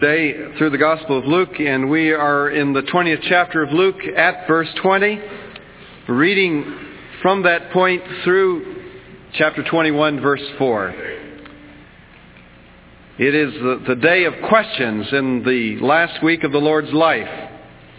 Today through the Gospel of Luke, and we are in the 20th chapter of Luke at verse 20, reading from that point through chapter 21, verse 4. It is the day of questions in the last week of the Lord's life.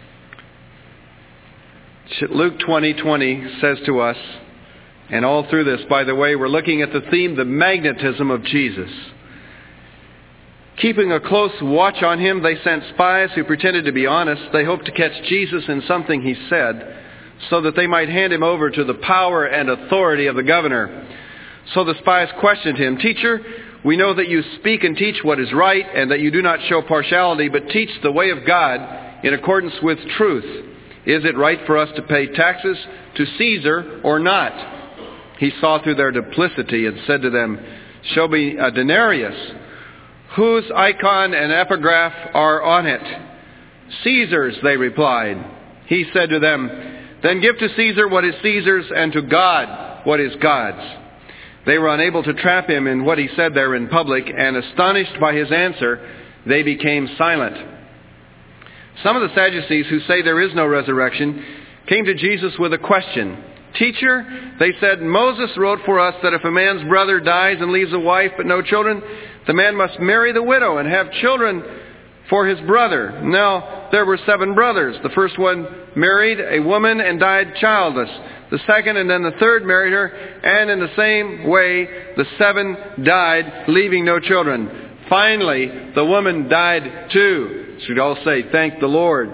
Luke 20:20 says to us, and all through this, by the way, we're looking at the theme, the magnetism of Jesus. Keeping a close watch on him, they sent spies who pretended to be honest. They hoped to catch Jesus in something he said, so that they might hand him over to the power and authority of the governor. So the spies questioned him, "Teacher, we know that you speak and teach what is right, and that you do not show partiality, but teach the way of God in accordance with truth. Is it right for us to pay taxes to Caesar or not?" He saw through their duplicity and said to them, "Show me a denarius. Whose icon and epigraph are on it?" "Caesar's," they replied. He said to them, "Then give to Caesar what is Caesar's, and to God what is God's." They were unable to trap him in what he said there in public, and astonished by his answer, they became silent. Some of the Sadducees, who say there is no resurrection, came to Jesus with a question. "Teacher," they said, "Moses wrote for us that if a man's brother dies and leaves a wife but no children, the man must marry the widow and have children for his brother. Now, there were 7 brothers. The first one married a woman and died childless. The second and then the third married her, and in the same way, the 7 died, leaving no children. Finally, the woman died too." Should all say, "Thank the Lord."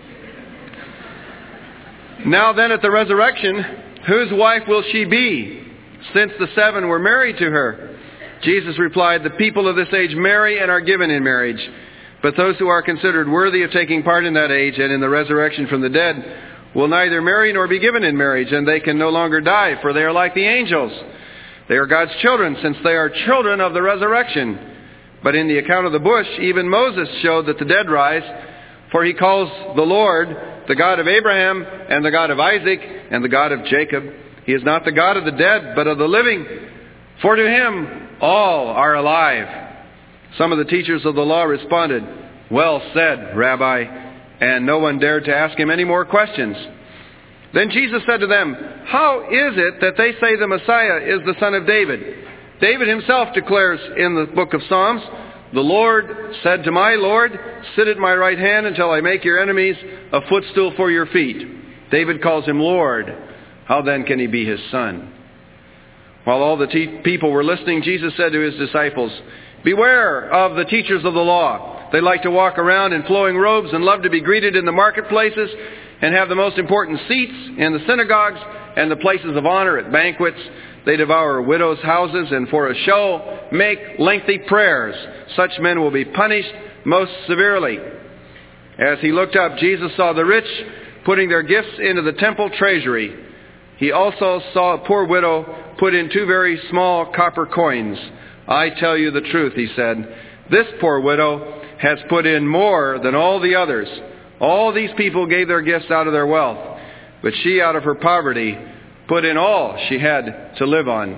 "Now then, at the resurrection, whose wife will she be, since the 7 were married to her?" Jesus replied, "The people of this age marry and are given in marriage. But those who are considered worthy of taking part in that age and in the resurrection from the dead will neither marry nor be given in marriage, and they can no longer die, for they are like the angels. They are God's children, since they are children of the resurrection. But in the account of the bush, even Moses showed that the dead rise, for he calls the Lord the God of Abraham and the God of Isaac and the God of Jacob. He is not the God of the dead, but of the living, for to him all are alive." Some of the teachers of the law responded, "Well said, Rabbi," and no one dared to ask him any more questions. Then Jesus said to them, "How is it that they say the Messiah is the son of David? David himself declares in the book of Psalms, 'The Lord said to my Lord, sit at my right hand until I make your enemies a footstool for your feet.' David calls him Lord. How then can he be his son?" While all the people were listening, Jesus said to his disciples, "Beware of the teachers of the law. They like to walk around in flowing robes and love to be greeted in the marketplaces and have the most important seats in the synagogues and the places of honor at banquets. They devour widows' houses and for a show make lengthy prayers. Such men will be punished most severely." As he looked up, Jesus saw the rich putting their gifts into the temple treasury. He also saw a poor widow put in 2 very small copper coins. "I tell you the truth," he said, "this poor widow has put in more than all the others. All these people gave their gifts out of their wealth, but she out of her poverty put in all she had to live on."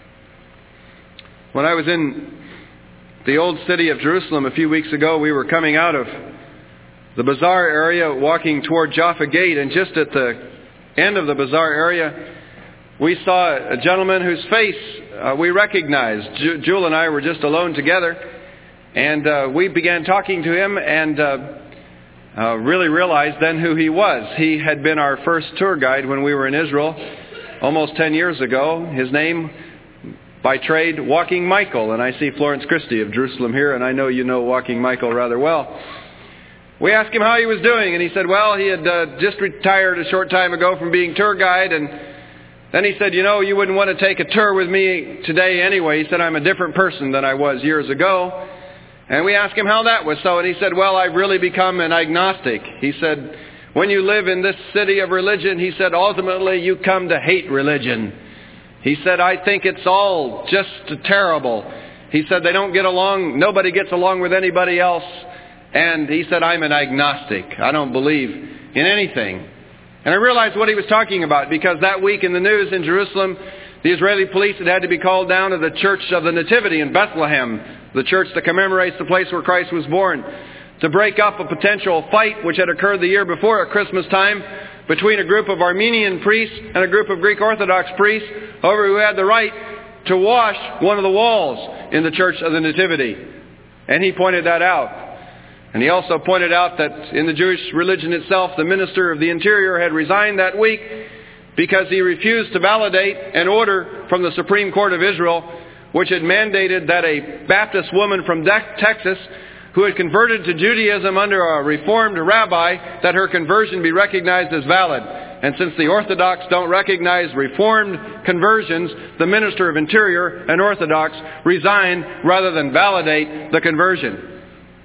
When I was in the old city of Jerusalem a few weeks ago, we were coming out of the bazaar area, walking toward Jaffa Gate, and just at the end of the bazaar area, we saw a gentleman whose face we recognized. Jewel and I were just alone together, and we began talking to him and really realized then who he was. He had been our first tour guide when we were in Israel almost 10 years ago. His name, by trade, Walking Michael. And I see Florence Christie of Jerusalem here, and I know you know Walking Michael rather well. We asked him how he was doing, and he said, well, he had just retired a short time ago from being tour guide, and then he said, "You know, you wouldn't want to take a tour with me today anyway." He said, "I'm a different person than I was years ago." And we asked him how that was so, and he said, "Well, I've really become an agnostic." He said, "When you live in this city of religion," he said, "ultimately you come to hate religion." He said, "I think it's all just terrible." He said, "They don't get along, nobody gets along with anybody else." And he said, "I'm an agnostic. I don't believe in anything." And I realized what he was talking about, because that week in the news in Jerusalem, the Israeli police had to be called down to the Church of the Nativity in Bethlehem, the church that commemorates the place where Christ was born. to break up a potential fight which had occurred the year before at Christmas time between a group of Armenian priests and a group of Greek Orthodox priests over who had the right to wash one of the walls in the Church of the Nativity. And he pointed that out. And he also pointed out that in the Jewish religion itself, the Minister of the Interior had resigned that week because he refused to validate an order from the Supreme Court of Israel which had mandated that a Baptist woman from Texas who had converted to Judaism under a Reformed rabbi, that her conversion be recognized as valid. And since the Orthodox don't recognize Reformed conversions, the Minister of Interior, an Orthodox, resigned rather than validate the conversion.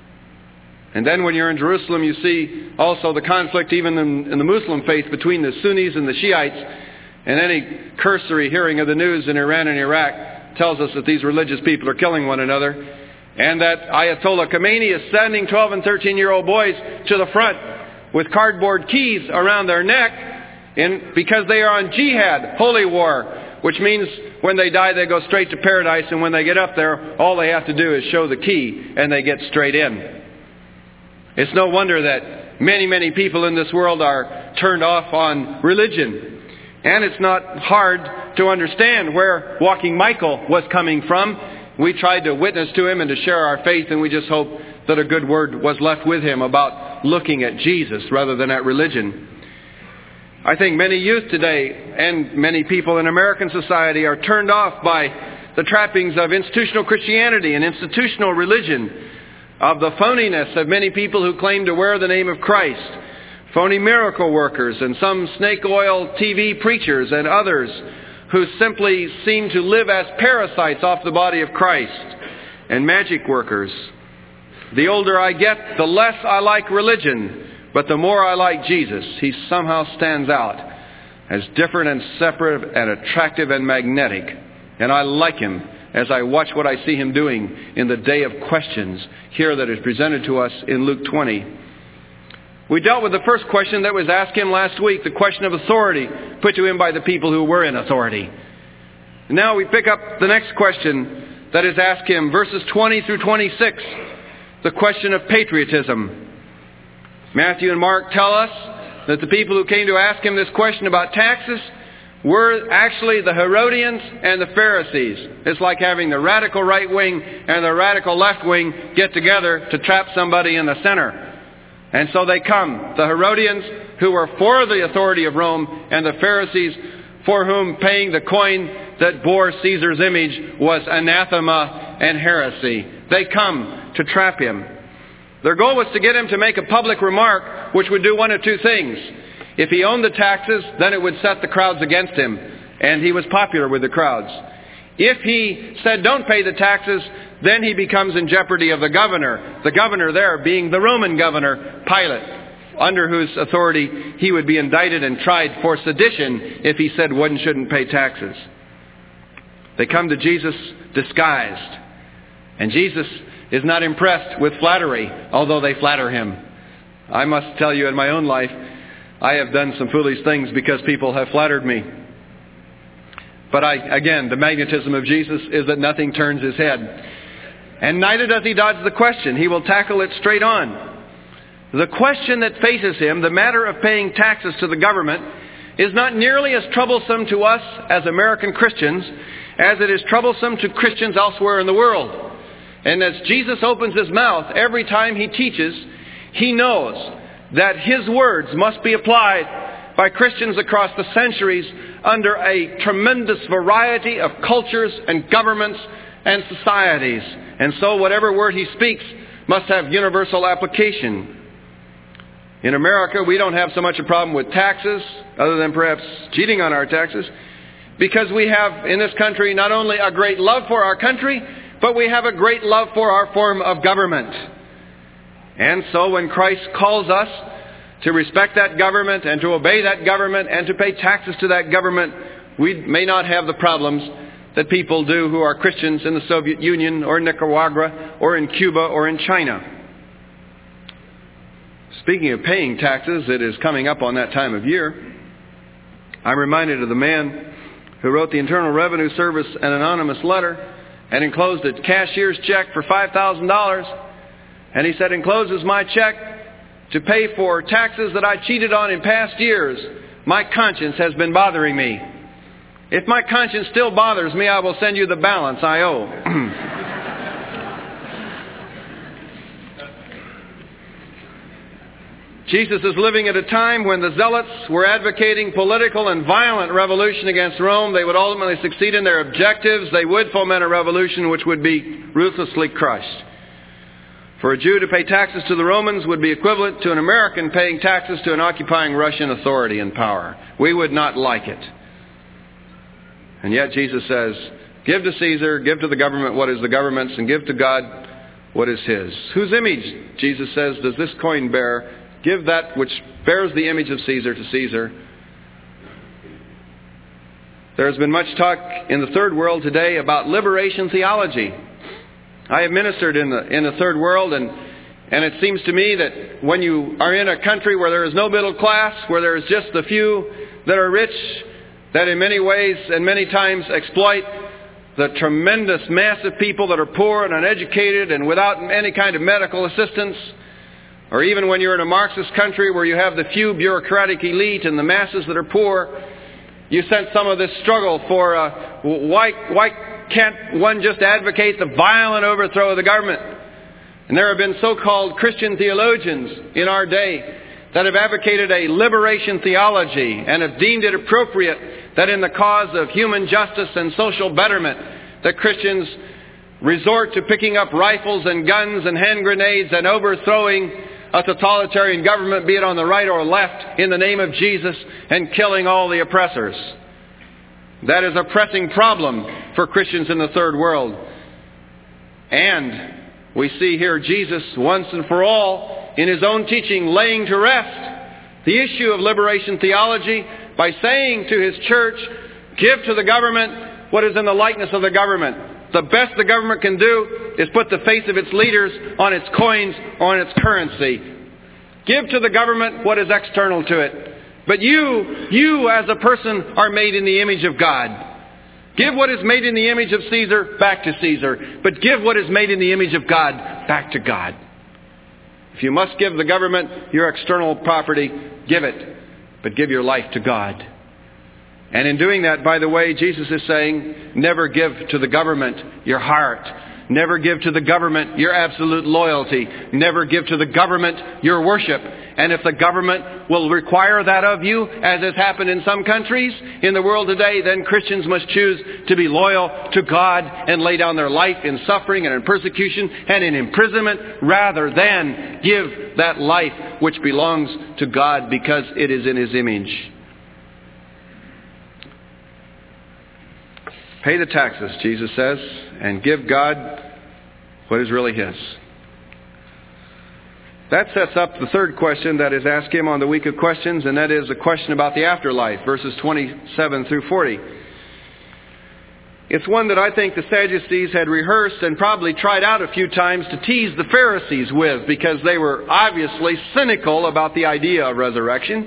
And then when you're in Jerusalem, you see also the conflict even in the Muslim faith between the Sunnis and the Shiites. And any cursory hearing of the news in Iran and Iraq tells us that these religious people are killing one another. And that Ayatollah Khomeini is sending 12 and 13-year-old boys to the front with cardboard keys around their neck because they are on jihad, holy war, which means when they die they go straight to paradise, and when they get up there all they have to do is show the key and they get straight in. It's no wonder that many, many people in this world are turned off on religion. And it's not hard to understand where Walking Michael was coming from. We tried to witness to him and to share our faith, and we just hope that a good word was left with him about looking at Jesus rather than at religion. I think many youth today and many people in American society are turned off by the trappings of institutional Christianity and institutional religion, of the phoniness of many people who claim to wear the name of Christ, phony miracle workers and some snake oil TV preachers and others who simply seem to live as parasites off the body of Christ, and magic workers. The older I get, the less I like religion, but the more I like Jesus. He somehow stands out as different and separate and attractive and magnetic. And I like him as I watch what I see him doing in the day of questions here that is presented to us in Luke 20. We dealt with the first question that was asked him last week, the question of authority put to him by the people who were in authority. Now we pick up the next question that is asked him, verses 20 through 26, the question of patriotism. Matthew and Mark tell us that the people who came to ask him this question about taxes were actually the Herodians and the Pharisees. It's like having the radical right wing and the radical left wing get together to trap somebody in the center. And so they come, the Herodians, who were for the authority of Rome, and the Pharisees, for whom paying the coin that bore Caesar's image was anathema and heresy. They come to trap him. Their goal was to get him to make a public remark which would do one of two things. If he owned the taxes, then it would set the crowds against him, and he was popular with the crowds. If he said, don't pay the taxes, then he becomes in jeopardy of the governor there being the Roman governor, Pilate, under whose authority he would be indicted and tried for sedition if he said one shouldn't pay taxes. They come to Jesus disguised, and Jesus is not impressed with flattery, although they flatter him. I must tell you, in my own life, I have done some foolish things because people have flattered me. But again, the magnetism of Jesus is that nothing turns his head. And neither does he dodge the question. He will tackle it straight on. The question that faces him, the matter of paying taxes to the government, is not nearly as troublesome to us as American Christians as it is troublesome to Christians elsewhere in the world. And as Jesus opens his mouth every time he teaches, he knows that his words must be applied by Christians across the centuries under a tremendous variety of cultures and governments and societies. And so whatever word he speaks must have universal application. In America, we don't have so much a problem with taxes, other than perhaps cheating on our taxes, because we have in this country not only a great love for our country, but we have a great love for our form of government. And so when Christ calls us to respect that government and to obey that government and to pay taxes to that government, we may not have the problems that people do who are Christians in the Soviet Union or in Nicaragua or in Cuba or in China. Speaking of paying taxes, it is coming up on that time of year. I'm reminded of the man who wrote the Internal Revenue Service an anonymous letter and enclosed a cashier's check for $5,000 And he said, encloses my check to pay for taxes that I cheated on in past years. My conscience has been bothering me. If my conscience still bothers me, I will send you the balance I owe. Jesus is living at a time when the zealots were advocating political and violent revolution against Rome. They would ultimately succeed in their objectives. They would foment a revolution which would be ruthlessly crushed. For a Jew to pay taxes to the Romans would be equivalent to an American paying taxes to an occupying Russian authority and power. We would not like it. And yet Jesus says, give to Caesar, give to the government what is the government's, and give to God what is His. Whose image, Jesus says, does this coin bear? Give that which bears the image of Caesar to Caesar. There has been much talk in the third world today about liberation theology. I have ministered in the third world, and it seems to me that when you are in a country where there is no middle class, where there is just the few that are rich, that in many ways and many times exploit the tremendous mass of people that are poor and uneducated and without any kind of medical assistance, or even when you're in a Marxist country where you have the few bureaucratic elite and the masses that are poor, you sense some of this struggle for why can't one just advocate the violent overthrow of the government? And there have been so-called Christian theologians in our day that have advocated a liberation theology and have deemed it appropriate that in the cause of human justice and social betterment that Christians resort to picking up rifles and guns and hand grenades and overthrowing a totalitarian government, be it on the right or left, in the name of Jesus, and killing all the oppressors. That is a pressing problem for Christians in the third world. And we see here Jesus, once and for all, in His own teaching, laying to rest the issue of liberation theology by saying to His church, give to the government what is in the likeness of the government. The best the government can do is put the face of its leaders on its coins or on its currency. Give to the government what is external to it. But you as a person are made in the image of God. Give what is made in the image of Caesar back to Caesar. But give what is made in the image of God back to God. If you must give the government your external property, give it. But give your life to God. And in doing that, by the way, Jesus is saying, never give to the government your heart. Never give to the government your absolute loyalty. Never give to the government your worship. And if the government will require that of you, as has happened in some countries in the world today, then Christians must choose to be loyal to God and lay down their life in suffering and in persecution and in imprisonment rather than give that life which belongs to God because it is in His image. Pay the taxes, Jesus says, and give God what is really His. That sets up the third question that is asked Him on the week of questions, and that is a question about the afterlife, verses 27 through 40. It's one that I think the Sadducees had rehearsed and probably tried out a few times to tease the Pharisees with, because they were obviously cynical about the idea of resurrection.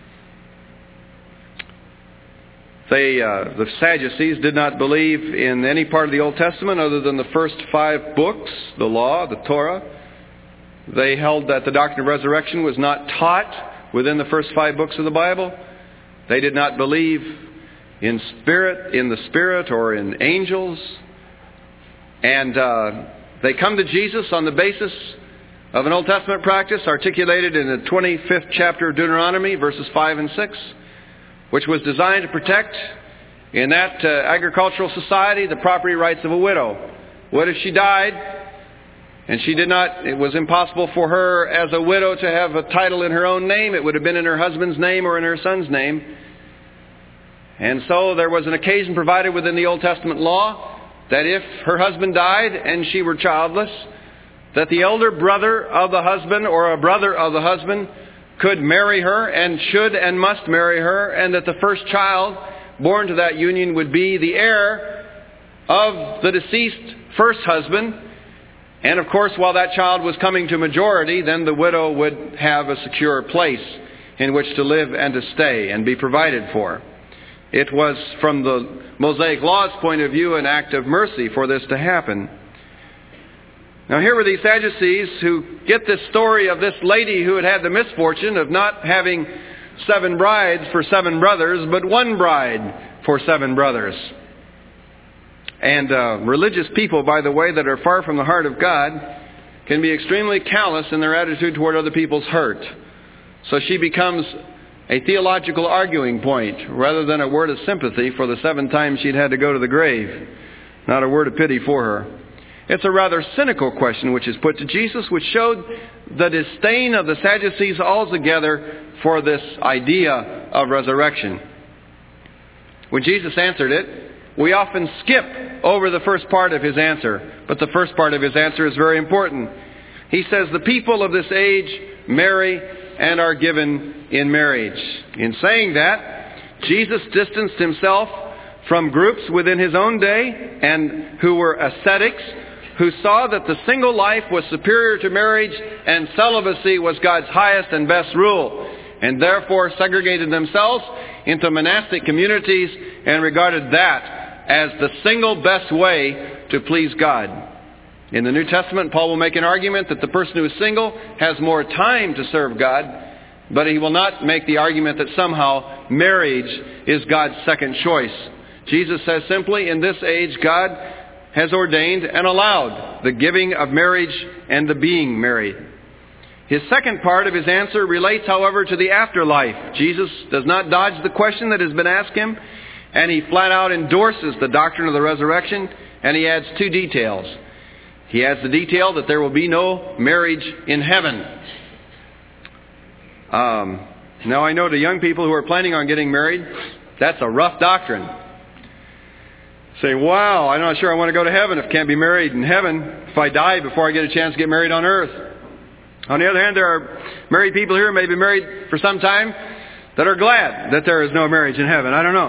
The Sadducees did not believe in any part of the Old Testament other than the first 5 books, the Law, the Torah. They held that the doctrine of resurrection was not taught within the first 5 books of the Bible. They did not believe in the Spirit or in angels. And they come to Jesus on the basis of an Old Testament practice articulated in the 25th chapter of Deuteronomy, verses 5 and 6. Which was designed to protect, in that agricultural society, the property rights of a widow. What if she died, and it was impossible for her as a widow to have a title in her own name. It would have been in her husband's name or in her son's name. And so there was an occasion provided within the Old Testament law that if her husband died and she were childless, that the elder brother of the husband or a brother of the husband could marry her and should and must marry her, and that the first child born to that union would be the heir of the deceased first husband. And of course, while that child was coming to majority, then the widow would have a secure place in which to live and to stay and be provided for. It was, from the Mosaic Law's point of view, an act of mercy for this to happen. Now here were these Sadducees who get this story of this lady who had had the misfortune of not having 7 brides for 7 brothers, but 1 bride for 7 brothers. And religious people, by the way, that are far from the heart of God, can be extremely callous in their attitude toward other people's hurt. So she becomes a theological arguing point rather than a word of sympathy for the 7 times she'd had to go to the grave. Not a word of pity for her. It's a rather cynical question which is put to Jesus, which showed the disdain of the Sadducees altogether for this idea of resurrection. When Jesus answered it, we often skip over the first part of his answer, but the first part of his answer is very important. He says, the people of this age marry and are given in marriage. In saying that, Jesus distanced himself from groups within his own day and who were ascetics, who saw that the single life was superior to marriage and celibacy was God's highest and best rule, and therefore segregated themselves into monastic communities and regarded that as the single best way to please God. In the New Testament, Paul will make an argument that the person who is single has more time to serve God, but he will not make the argument that somehow marriage is God's second choice. Jesus says simply, in this age, God has ordained and allowed the giving of marriage and the being married. His second part of his answer relates, however, to the afterlife. Jesus does not dodge the question that has been asked him, and he flat out endorses the doctrine of the resurrection, and he adds 2 details. He adds the detail that there will be no marriage in heaven. Now I know to young people who are planning on getting married, that's a rough doctrine. Say, wow, I'm not sure I want to go to heaven if I can't be married in heaven, if I die before I get a chance to get married on earth. On the other hand, there are married people here who may be married for some time that are glad that there is no marriage in heaven. I don't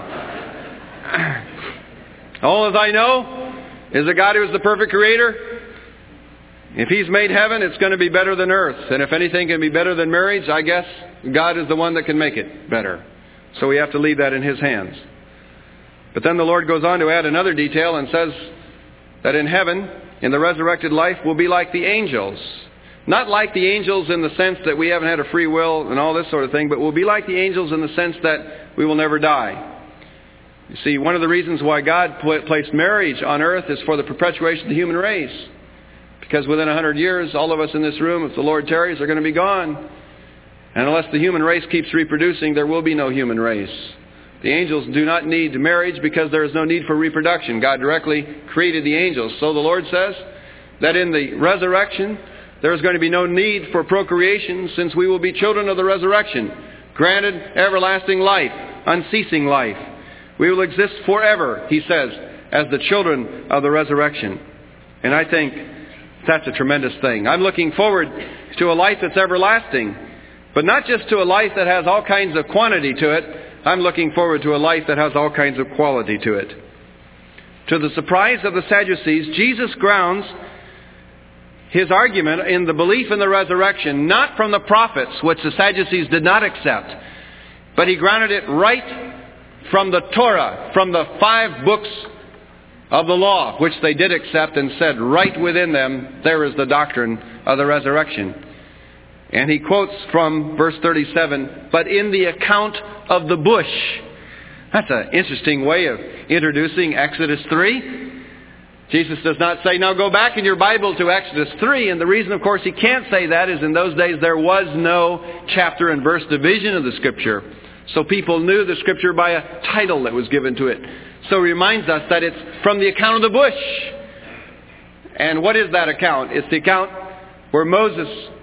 know. All that I know is a God who is the perfect creator. If he's made heaven, it's going to be better than earth. And if anything can be better than marriage, I guess God is the one that can make it better. So we have to leave that in his hands. But then the Lord goes on to add another detail and says that in heaven, in the resurrected life, we'll be like the angels. Not like the angels in the sense that we haven't had a free will and all this sort of thing, but we'll be like the angels in the sense that we will never die. You see, one of the reasons why God placed marriage on earth is for the perpetuation of the human race. Because within 100 years, all of us in this room, if the Lord tarries, are going to be gone. And unless the human race keeps reproducing, there will be no human race. The angels do not need marriage because there is no need for reproduction. God directly created the angels. So the Lord says that in the resurrection, there is going to be no need for procreation, since we will be children of the resurrection, granted everlasting life, unceasing life. We will exist forever, he says, as the children of the resurrection. And I think that's a tremendous thing. I'm looking forward to a life that's everlasting, but not just to a life that has all kinds of quantity to it. I'm looking forward to a life that has all kinds of quality to it. To the surprise of the Sadducees, Jesus grounds his argument in the belief in the resurrection, not from the prophets, which the Sadducees did not accept, but he grounded it right from the Torah, from the 5 books of the law, which they did accept, and said right within them, there is the doctrine of the resurrection. And he quotes from verse 37, but in the account of the bush. That's an interesting way of introducing Exodus 3. Jesus does not say, now go back in your Bible to Exodus 3. And the reason, of course, he can't say that is in those days there was no chapter and verse division of the Scripture. So people knew the Scripture by a title that was given to it. So he reminds us that it's from the account of the bush. And what is that account? It's the account where Moses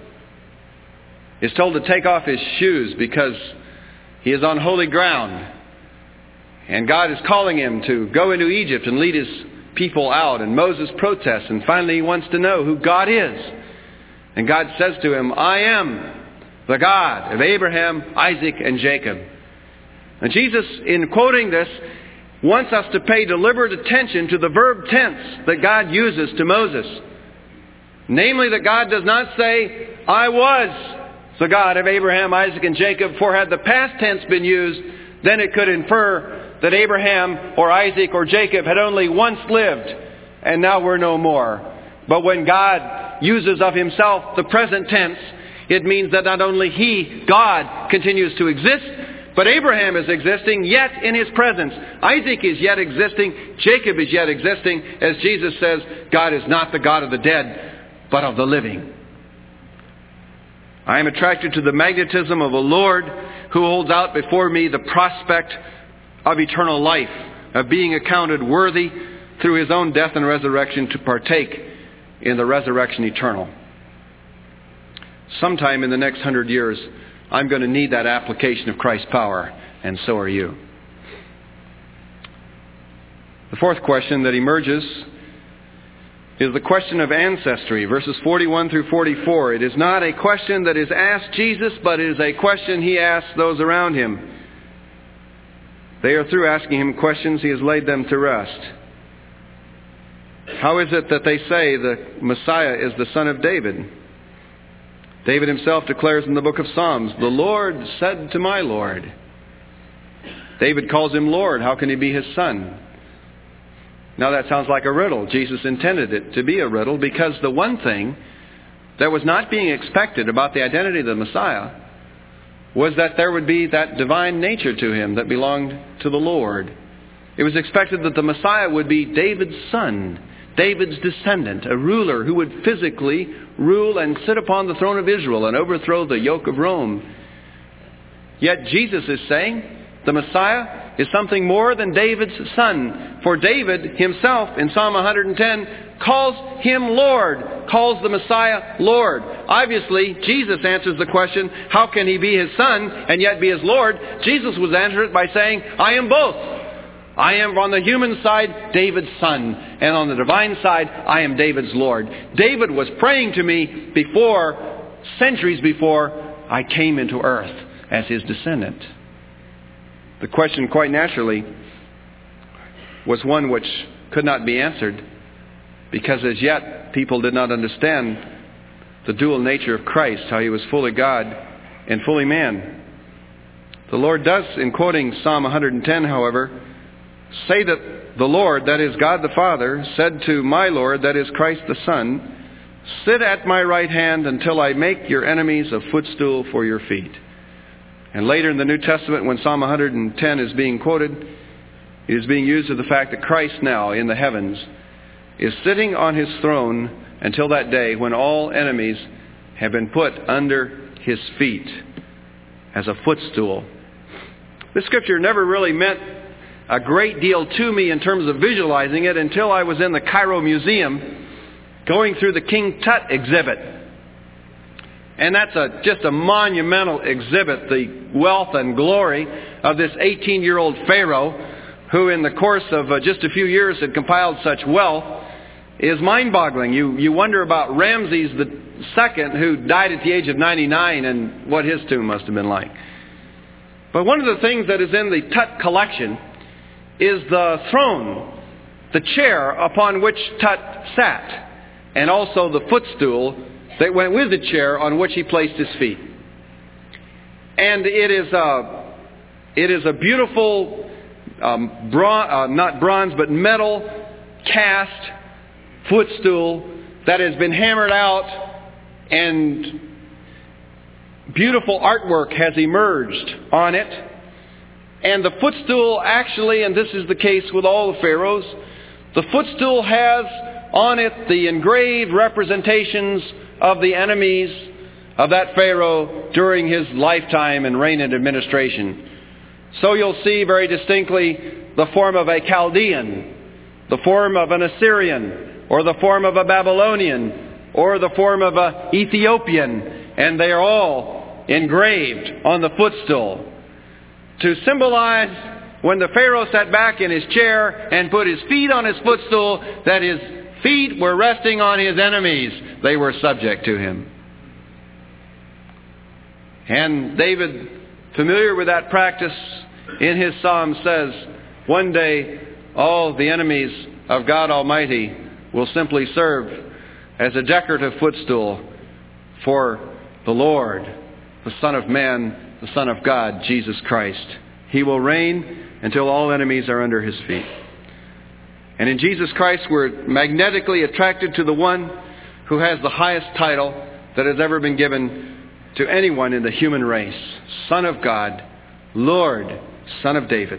is told to take off his shoes because he is on holy ground. And God is calling him to go into Egypt and lead his people out. And Moses protests, and finally he wants to know who God is. And God says to him, I am the God of Abraham, Isaac, and Jacob. And Jesus, in quoting this, wants us to pay deliberate attention to the verb tense that God uses to Moses. Namely, that God does not say, I was the God of Abraham, Isaac, and Jacob, for had the past tense been used, then it could infer that Abraham or Isaac or Jacob had only once lived and now were no more. But when God uses of Himself the present tense, it means that not only He, God, continues to exist, but Abraham is existing yet in His presence. Isaac is yet existing. Jacob is yet existing. As Jesus says, God is not the God of the dead, but of the living. I am attracted to the magnetism of a Lord who holds out before me the prospect of eternal life, of being accounted worthy through His own death and resurrection to partake in the resurrection eternal. Sometime in the next 100 years, I'm going to need that application of Christ's power, and so are you. The fourth question that emerges is the question of ancestry, verses 41 through 44. It is not a question that is asked Jesus, but it is a question He asks those around Him. They are through asking Him questions, He has laid them to rest. How is it that they say the Messiah is the son of David? David himself declares in the book of Psalms, "The Lord said to my Lord." David calls Him Lord. How can He be His son? Now that sounds like a riddle. Jesus intended it to be a riddle because the one thing that was not being expected about the identity of the Messiah was that there would be that divine nature to Him that belonged to the Lord. It was expected that the Messiah would be David's son, David's descendant, a ruler who would physically rule and sit upon the throne of Israel and overthrow the yoke of Rome. Yet Jesus is saying the Messiah is something more than David's son. For David himself in Psalm 110 calls Him Lord, calls the Messiah Lord. Obviously, Jesus answers the question, how can He be His son and yet be His Lord? Jesus was answered by saying, I am both. I am on the human side David's son, and on the divine side I am David's Lord. David was praying to me centuries before I came into earth as his descendant. The question, quite naturally, was one which could not be answered because as yet people did not understand the dual nature of Christ, how He was fully God and fully man. The Lord does, in quoting Psalm 110, however, say that the Lord, that is God the Father, said to my Lord, that is Christ the Son, sit at my right hand until I make your enemies a footstool for your feet. And later in the New Testament, when Psalm 110 is being quoted, it is being used of the fact that Christ now in the heavens is sitting on His throne until that day when all enemies have been put under His feet as a footstool. This scripture never really meant a great deal to me in terms of visualizing it until I was in the Cairo Museum going through the King Tut exhibit. And that's just a monumental exhibit, the wealth and glory of this 18-year-old Pharaoh who in the course of just a few years had compiled such wealth is mind-boggling. You wonder about Ramses II, who died at the age of 99, and what his tomb must have been like. But one of the things that is in the Tut collection is the throne, the chair upon which Tut sat, and also the footstool that went with the chair on which he placed his feet. And it is a beautiful, not bronze, but metal cast footstool that has been hammered out, and beautiful artwork has emerged on it. And the footstool actually, and this is the case with all the pharaohs, the footstool has on it the engraved representations of the enemies of that pharaoh during his lifetime and reign and administration. So you'll see very distinctly the form of a Chaldean, the form of an Assyrian, or the form of a Babylonian, or the form of an Ethiopian, and they are all engraved on the footstool to symbolize when the Pharaoh sat back in his chair and put his feet on his footstool, that his feet were resting on his enemies. They were subject to him. And David, familiar with that practice, in his psalm says, one day all the enemies of God Almighty will simply serve as a decorative footstool for the Lord, the Son of Man, the Son of God, Jesus Christ. He will reign until all enemies are under His feet. And in Jesus Christ, we're magnetically attracted to the one who has the highest title that has ever been given to anyone in the human race. Son of God, Lord, Son of David.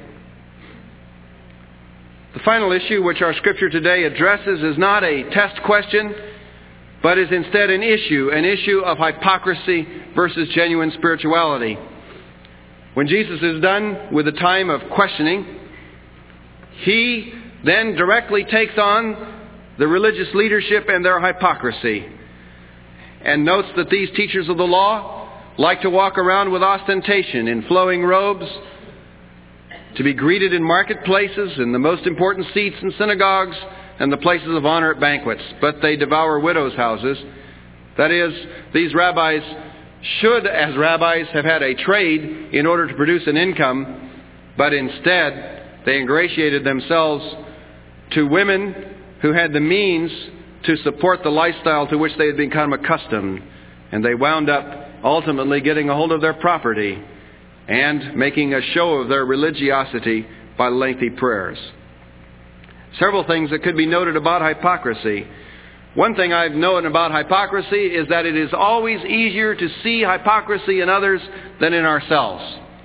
The final issue which our Scripture today addresses is not a test question, but is instead an issue of hypocrisy versus genuine spirituality. When Jesus is done with the time of questioning, He then directly takes on the religious leadership and their hypocrisy, and notes that these teachers of the law like to walk around with ostentation in flowing robes, to be greeted in marketplaces, in the most important seats in synagogues, and the places of honor at banquets. But they devour widows' houses. That is, these rabbis should, as rabbis, have had a trade in order to produce an income, but instead they ingratiated themselves to women who had the means to support the lifestyle to which they had become accustomed. And they wound up ultimately getting a hold of their property and making a show of their religiosity by lengthy prayers. Several things that could be noted about hypocrisy. One thing I've known about hypocrisy is that it is always easier to see hypocrisy in others than in ourselves.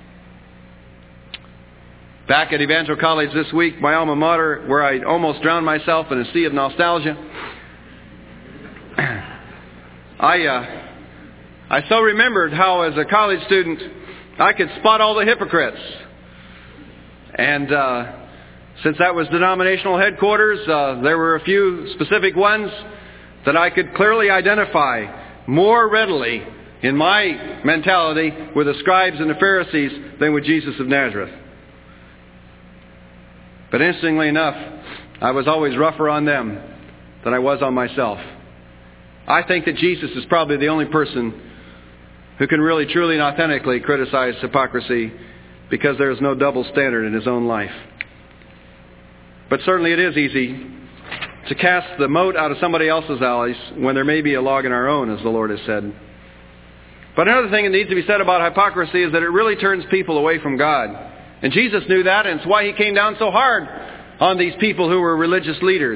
Back at Evangel College this week, my alma mater, where I almost drowned myself in a sea of nostalgia, I so remembered how, as a college student, I could spot all the hypocrites. And since that was denominational headquarters, there were a few specific ones that I could clearly identify more readily in my mentality with the scribes and the Pharisees than with Jesus of Nazareth. But interestingly enough, I was always rougher on them than I was on myself. I think that Jesus is probably the only person who can really, truly, and authentically criticize hypocrisy, because there is no double standard in His own life. But certainly it is easy to cast the mote out of somebody else's eyes when there may be a log in our own, as the Lord has said. But another thing that needs to be said about hypocrisy is that it really turns people away from God. And Jesus knew that, and it's why He came down so hard on these people who were religious leaders.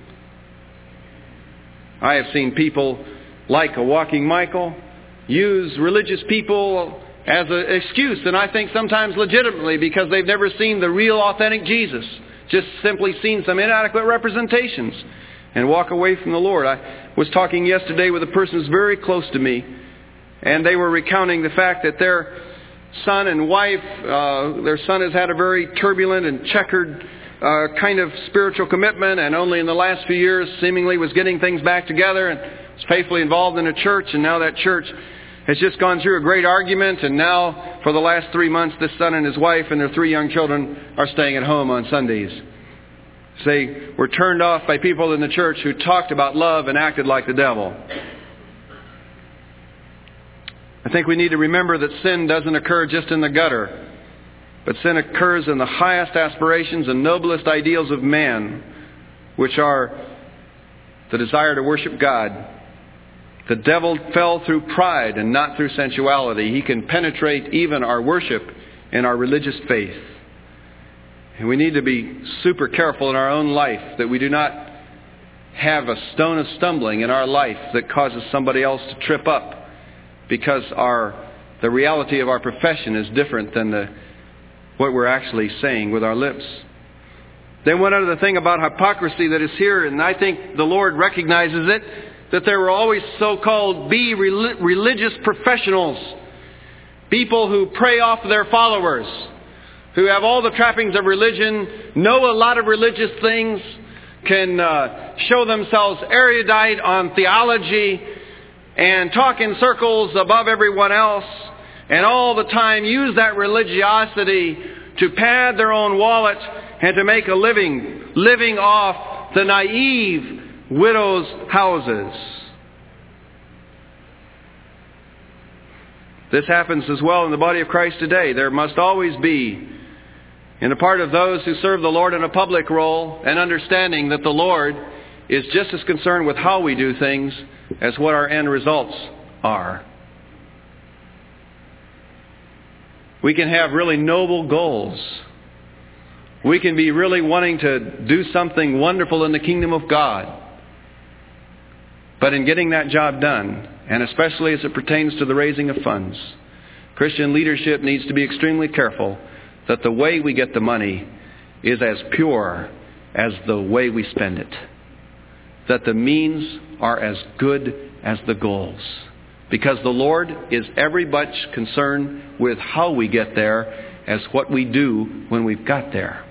I have seen people like a walking Michael use religious people as an excuse, and I think sometimes legitimately, because they've never seen the real, authentic Jesus. Just simply seen some inadequate representations and walk away from the Lord. I was talking yesterday with a person who's very close to me, and they were recounting the fact that their son and wife, their son has had a very turbulent and checkered kind of spiritual commitment, and only in the last few years seemingly was getting things back together and was faithfully involved in a church, and now that church has just gone through a great argument, and now for the last 3 months this son and his wife and their 3 young children are staying at home on Sundays. They were turned off by people in the church who talked about love and acted like the devil. I think we need to remember that sin doesn't occur just in the gutter, but sin occurs in the highest aspirations and noblest ideals of man, which are the desire to worship God. The devil fell through pride and not through sensuality. He can penetrate even our worship and our religious faith. And we need to be super careful in our own life that we do not have a stone of stumbling in our life that causes somebody else to trip up, because the reality of our profession is different than what we're actually saying with our lips. Then one other thing about hypocrisy that is here, and I think the Lord recognizes it, that there were always so-called religious professionals, people who prey off their followers, who have all the trappings of religion, know a lot of religious things, can show themselves erudite on theology, and talk in circles above everyone else, and all the time use that religiosity to pad their own wallet and to make a living off the naive widows' houses. This happens as well in the body of Christ today. There must always be, in the part of those who serve the Lord in a public role, an understanding that the Lord is just as concerned with how we do things as what our end results are. We can have really noble goals, We can be really wanting to do something wonderful in the kingdom of God. But in getting that job done, and especially as it pertains to the raising of funds, Christian leadership needs to be extremely careful that the way we get the money is as pure as the way we spend it. That the means are as good as the goals. Because the Lord is every much concerned with how we get there as what we do when we've got there.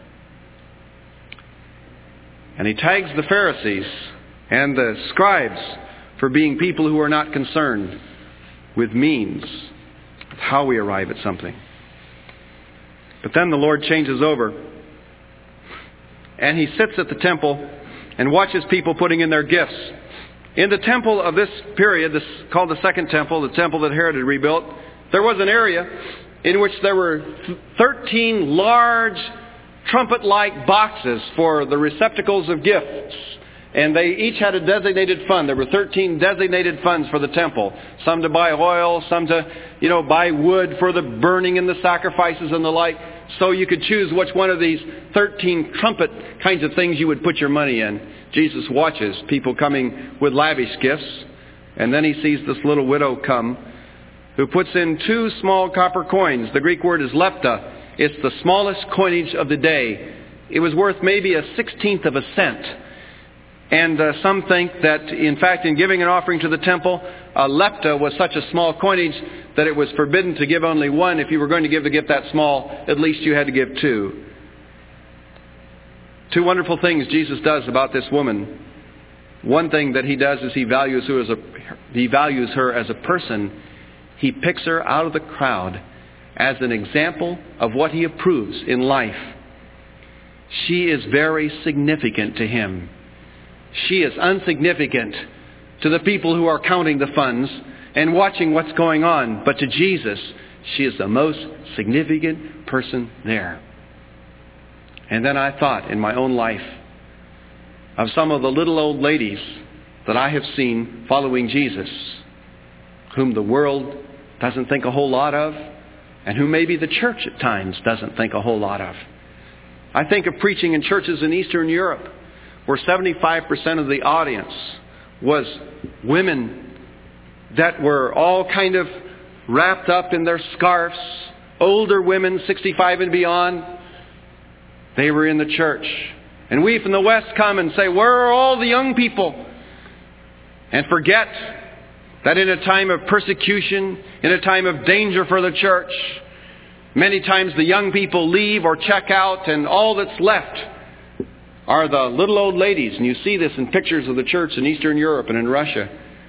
And he tags the Pharisees and the scribes for being people who are not concerned with means, with how we arrive at something. But then the Lord changes over and he sits at the temple and watches people putting in their gifts. In the temple of this period, this called the Second Temple, the temple that Herod had rebuilt, there was an area in which there were 13 large trumpet-like boxes for the receptacles of gifts. And they each had a designated fund. There were 13 designated funds for the temple. Some to buy oil, some to, buy wood for the burning and the sacrifices and the like. So you could choose which one of these 13 trumpet kinds of things you would put your money in. Jesus watches people coming with lavish gifts. And then he sees this little widow come who puts in 2 small copper coins. The Greek word is lepta. It's the smallest coinage of the day. It was worth maybe a 16th of a cent. And some think that, in fact, in giving an offering to the temple, a lepta was such a small coinage that it was forbidden to give only one. If you were going to give a gift that small, at least you had to give 2. 2 wonderful things Jesus does about this woman. One thing that he does is he values her as a person. He picks her out of the crowd as an example of what he approves in life. She is very significant to him. She is insignificant to the people who are counting the funds and watching what's going on. But to Jesus, she is the most significant person there. And then I thought in my own life of some of the little old ladies that I have seen following Jesus, whom the world doesn't think a whole lot of, and who maybe the church at times doesn't think a whole lot of. I think of preaching in churches in Eastern Europe, where 75% of the audience was women that were all kind of wrapped up in their scarves, older women, 65 and beyond. They were in the church. And we from the West come and say, where are all the young people? And forget that in a time of persecution, in a time of danger for the church, many times the young people leave or check out, and all that's left are the little old ladies. And you see this in pictures of the church in Eastern Europe and in Russia.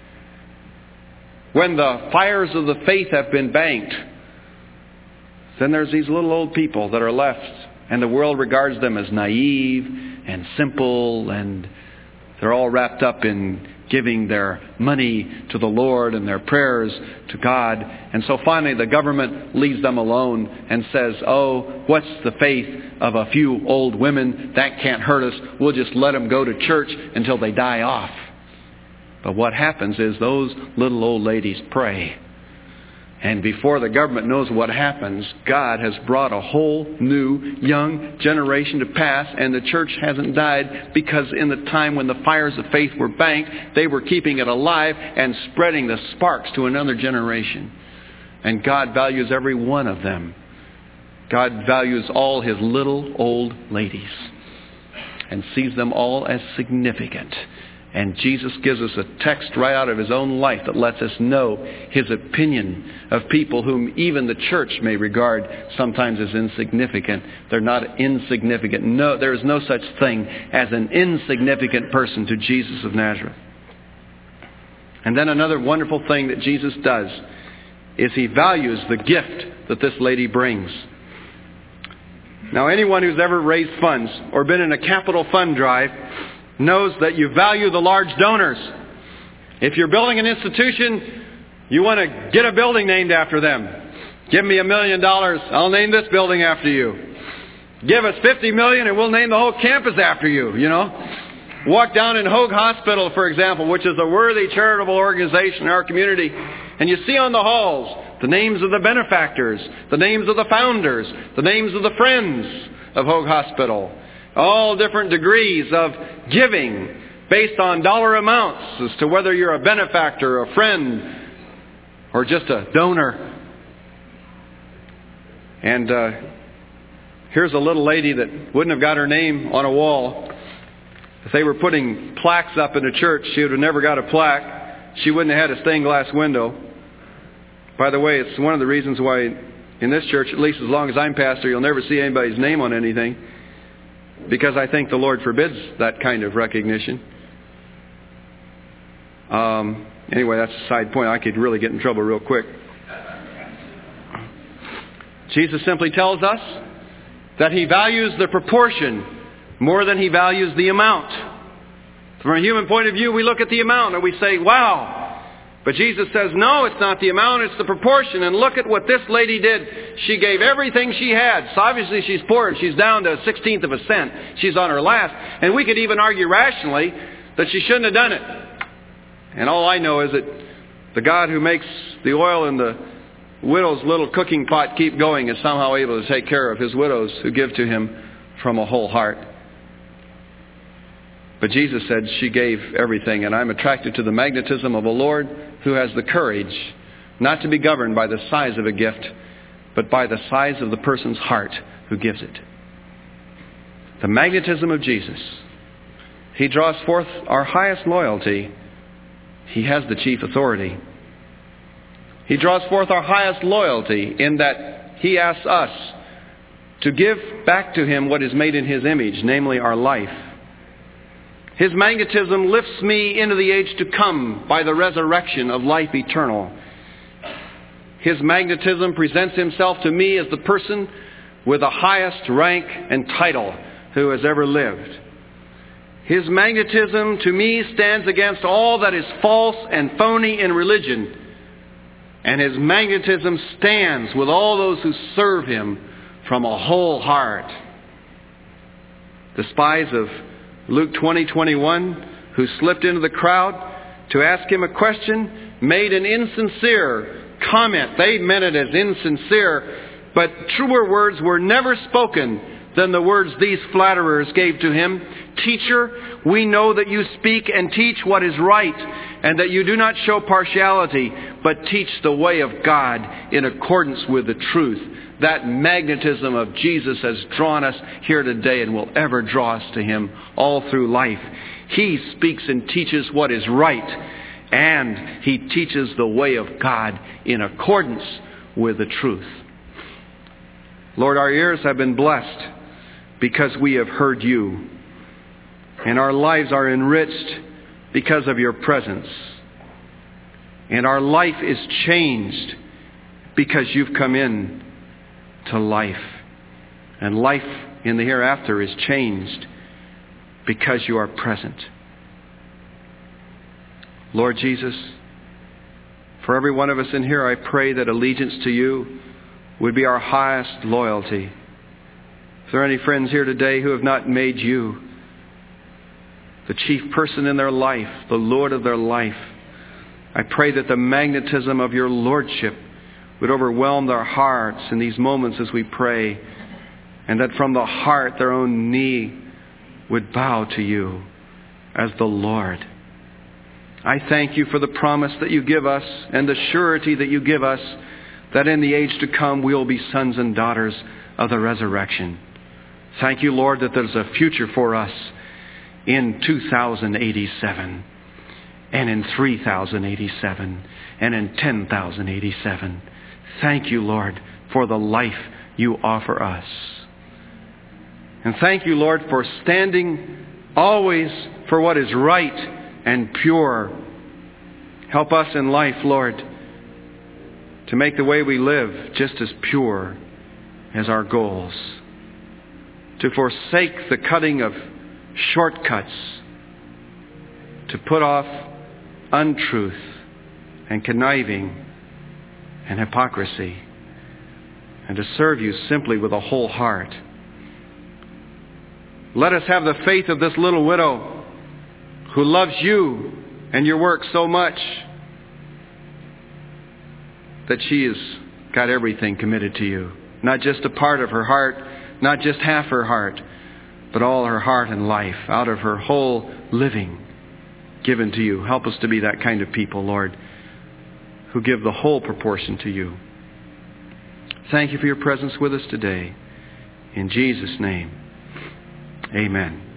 When the fires of the faith have been banked, then there's these little old people that are left, and the world regards them as naive and simple, and they're all wrapped up in giving their money to the Lord and their prayers to God. And so finally the government leaves them alone and says, oh, what's the faith of a few old women? That can't hurt us. We'll just let them go to church until they die off. But what happens is those little old ladies pray. And before the government knows what happens, God has brought a whole new young generation to pass, and the church hasn't died, because in the time when the fires of faith were banked, they were keeping it alive and spreading the sparks to another generation. And God values every one of them. God values all His little old ladies and sees them all as significant. And Jesus gives us a text right out of His own life that lets us know His opinion of people whom even the church may regard sometimes as insignificant. They're not insignificant. No, there is no such thing as an insignificant person to Jesus of Nazareth. And then another wonderful thing that Jesus does is He values the gift that this lady brings. Now, anyone who's ever raised funds or been in a capital fund drive knows that you value the large donors. If you're building an institution, you want to get a building named after them. Give me $1 million, I'll name this building after you. Give us $50 million and we'll name the whole campus after you, Walk down in Hoag Hospital, for example, which is a worthy charitable organization in our community, and you see on the halls the names of the benefactors, the names of the founders, the names of the friends of Hoag Hospital. All different degrees of giving based on dollar amounts as to whether you're a benefactor, a friend, or just a donor. And here's a little lady that wouldn't have got her name on a wall. If they were putting plaques up in a church, she would have never got a plaque. She wouldn't have had a stained glass window. By the way, it's one of the reasons why in this church, at least as long as I'm pastor, you'll never see anybody's name on anything. Because I think the Lord forbids that kind of recognition. Anyway, that's a side point. I could really get in trouble real quick. Jesus simply tells us that He values the proportion more than He values the amount. From a human point of view, we look at the amount and we say, wow. But Jesus says, no, it's not the amount, it's the proportion. And look at what this lady did. She gave everything she had. So obviously she's poor and she's down to a 16th of a cent. She's on her last. And we could even argue rationally that she shouldn't have done it. And all I know is that the God who makes the oil in the widow's little cooking pot keep going is somehow able to take care of His widows who give to Him from a whole heart. But Jesus said she gave everything, and I'm attracted to the magnetism of a Lord who has the courage not to be governed by the size of a gift, but by the size of the person's heart who gives it. The magnetism of Jesus. He draws forth our highest loyalty. He has the chief authority. He draws forth our highest loyalty in that He asks us to give back to Him what is made in His image, namely our life. His magnetism lifts me into the age to come by the resurrection of life eternal. His magnetism presents Himself to me as the person with the highest rank and title who has ever lived. His magnetism to me stands against all that is false and phony in religion. And His magnetism stands with all those who serve Him from a whole heart. The spies of Luke 20:21, who slipped into the crowd to ask Him a question, made an insincere comment. They meant it as insincere, but truer words were never spoken than the words these flatterers gave to Him. Teacher, we know that you speak and teach what is right, and that you do not show partiality, but teach the way of God in accordance with the truth. That magnetism of Jesus has drawn us here today and will ever draw us to Him all through life. He speaks and teaches what is right, and He teaches the way of God in accordance with the truth. Lord, our ears have been blessed because we have heard You, and our lives are enriched because of Your presence. And our life is changed because You've come in to life. And life in the hereafter is changed because You are present. Lord Jesus, for every one of us in here, I pray that allegiance to You would be our highest loyalty. If there are any friends here today who have not made You the chief person in their life, the Lord of their life, I pray that the magnetism of Your Lordship would overwhelm their hearts in these moments as we pray, and that from the heart their own knee would bow to You as the Lord. I thank You for the promise that You give us and the surety that You give us that in the age to come we will be sons and daughters of the resurrection. Thank You, Lord, that there's a future for us in 2087 and in 3087 and in 10,087. Thank You, Lord, for the life You offer us. And thank You, Lord, for standing always for what is right and pure. Help us in life, Lord, to make the way we live just as pure as our goals. To forsake the cutting of shortcuts. To put off untruth and conniving and hypocrisy, and to serve You simply with a whole heart. Let us have the faith of this little widow who loves You and Your work so much that she has got everything committed to You. Not just a part of her heart, Not just half her heart, but all her heart and life, out of her whole living given to you. Help us to be that kind of people, Lord, who give the whole proportion to you. Thank you for your presence with us today. In Jesus' name, amen.